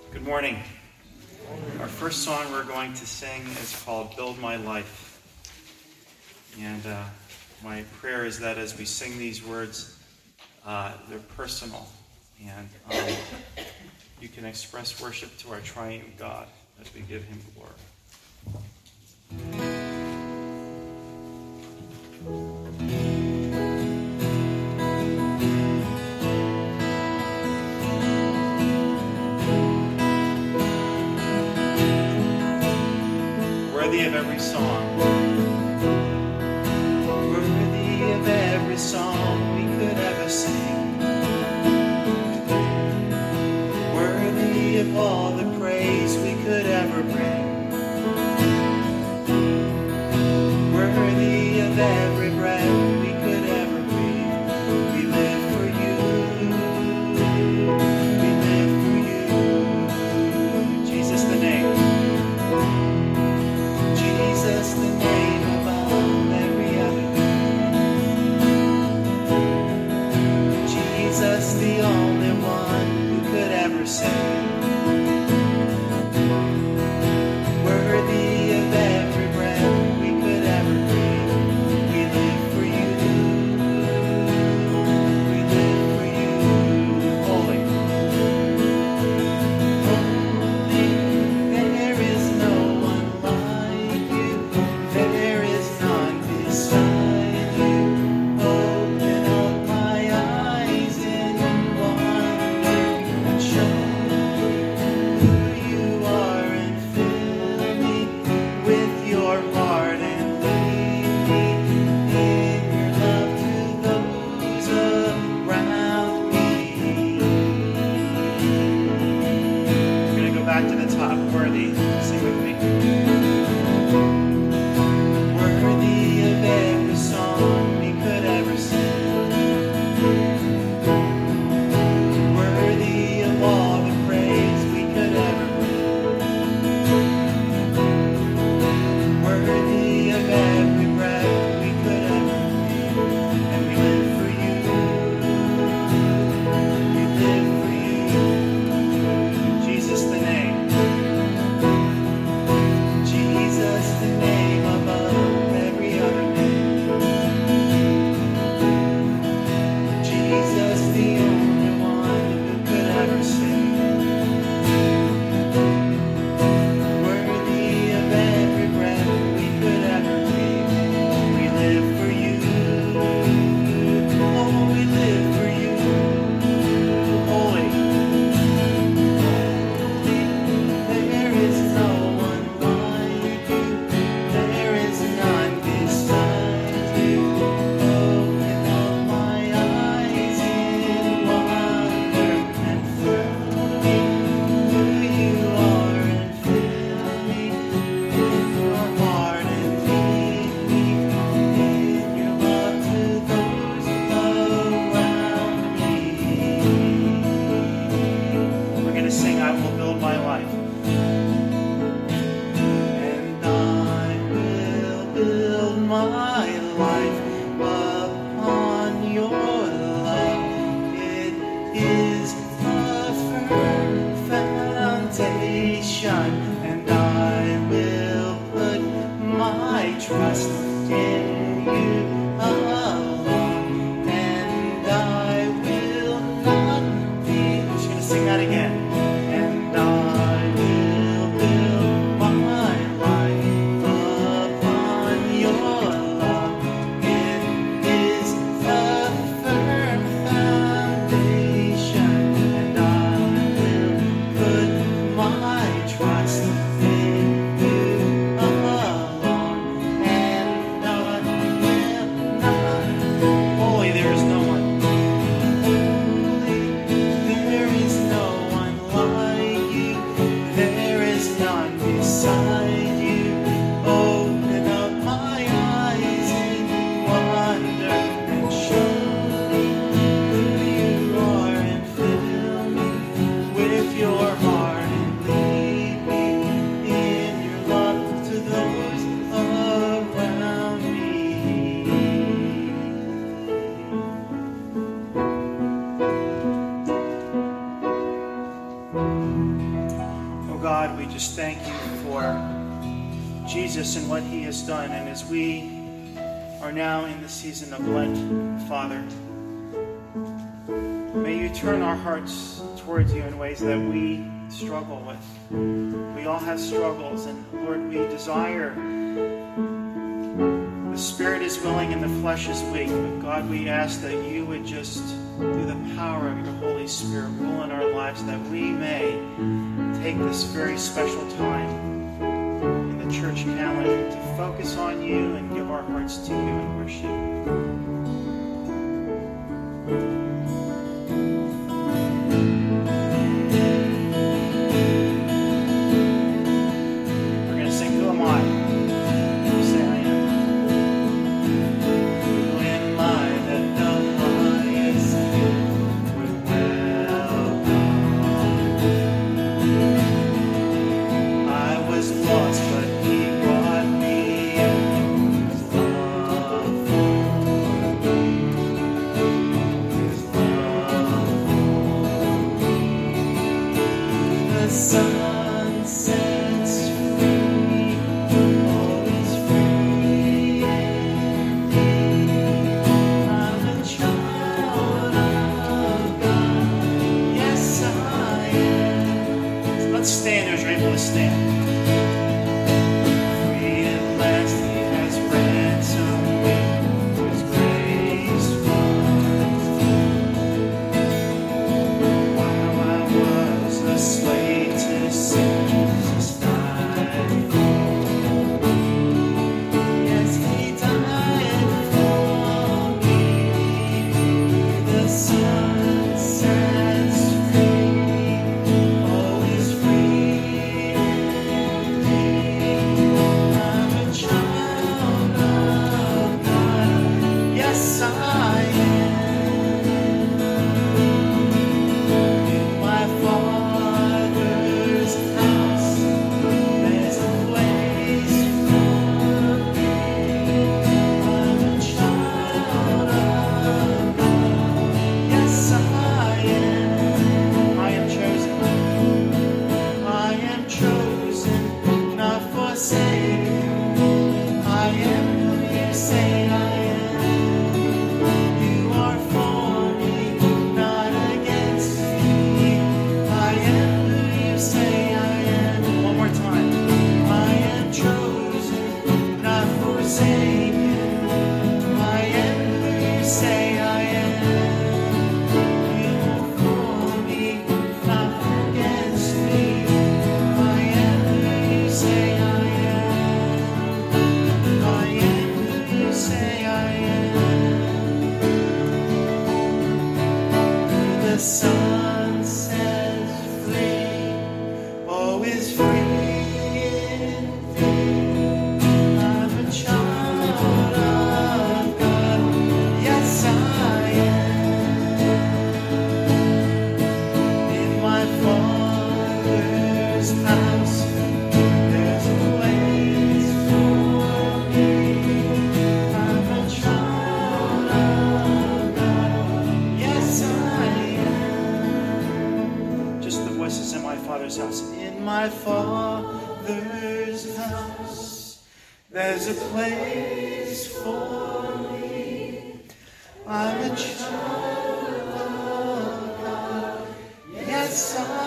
Good morning. Our first song we're going to sing is called Build My Life. And my prayer is that as we sing these words, they're personal. And you can express worship to our triune God as we give him glory. Worthy of every song. Worthy of every song we could ever sing. Worthy of all the praise we could ever bring. Worthy of every breath we could ever breathe. We live for you. We live for you. Jesus the name. Jesus, the name above every other name. Jesus, the only one who could ever save. Worthy of every breath we could ever breathe. We live for you. We live for you. Holy. Holy. There is no one like you. There is none beside you. Open up my eyes in wonder and show who you are and fill me with your heart and lead me in your love to those around me. We're going to go back to the top. Worthy. Sing with me. Worthy of every song we could ever sing. Worthy of all the praise we could ever bring. Worthy of every breath we could ever breathe. And we live for you. We live for you. Jesus the name. just thank you for Jesus and what he has done. And as we are now in the season of Lent, Father, may you turn our hearts towards you in ways that we struggle with. We all have struggles, and Lord, we desire. The spirit is willing and the flesh is weak, but God, we ask that you would just, through the power of your Holy Spirit, rule in our lives, that we may take this very special time in the church calendar to focus on you and give our hearts to you in worship. There's a place for me. I'm a child of God. Yes, I